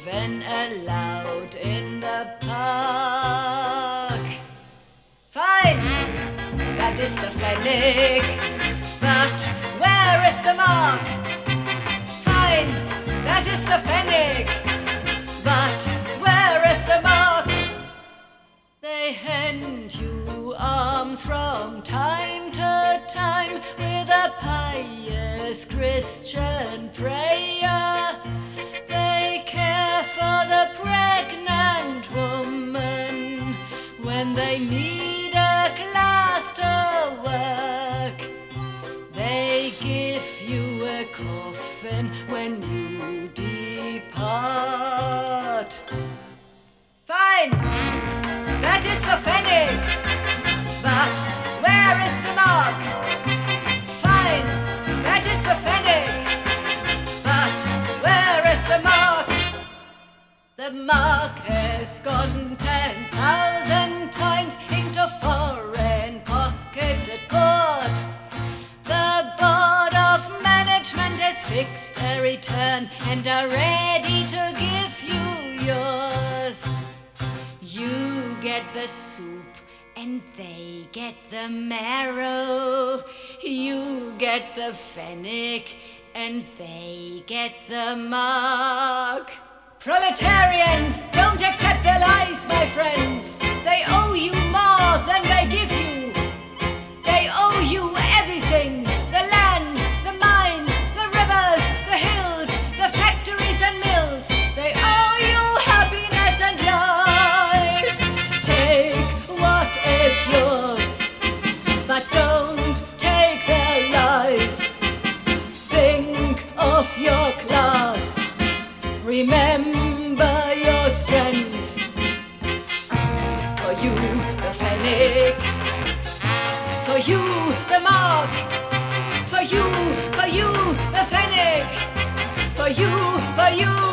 even allowed in the park. Fine, that is the fennec, but where is the mark? Fine, that is the fennec, but where is the mark? They hand you alms from time to time with a pious Christian prayer. They care for the pregnant woman when they need a class to work. They give you a coffin when you depart. Fine, that is the fennec, but where is the mark? Fine, that is the fennec, but where is the mark? The mark has gone 10,000 times into foreign pockets at court. The Board of Management has fixed a return and are ready to give you yours. You get the soup and they get the marrow. You get the fennec and they get the mark. Proletarians, don't accept their lies, my friends. They owe you more than they give you. They owe you everything. The lands, the mines, the rivers, the hills, the factories and mills. They owe you happiness and life. Take what is yours, but don't take their lives. Think of your class. Remember your strength. For you, the fennec. For you, the mark. For you, the fennec. For you,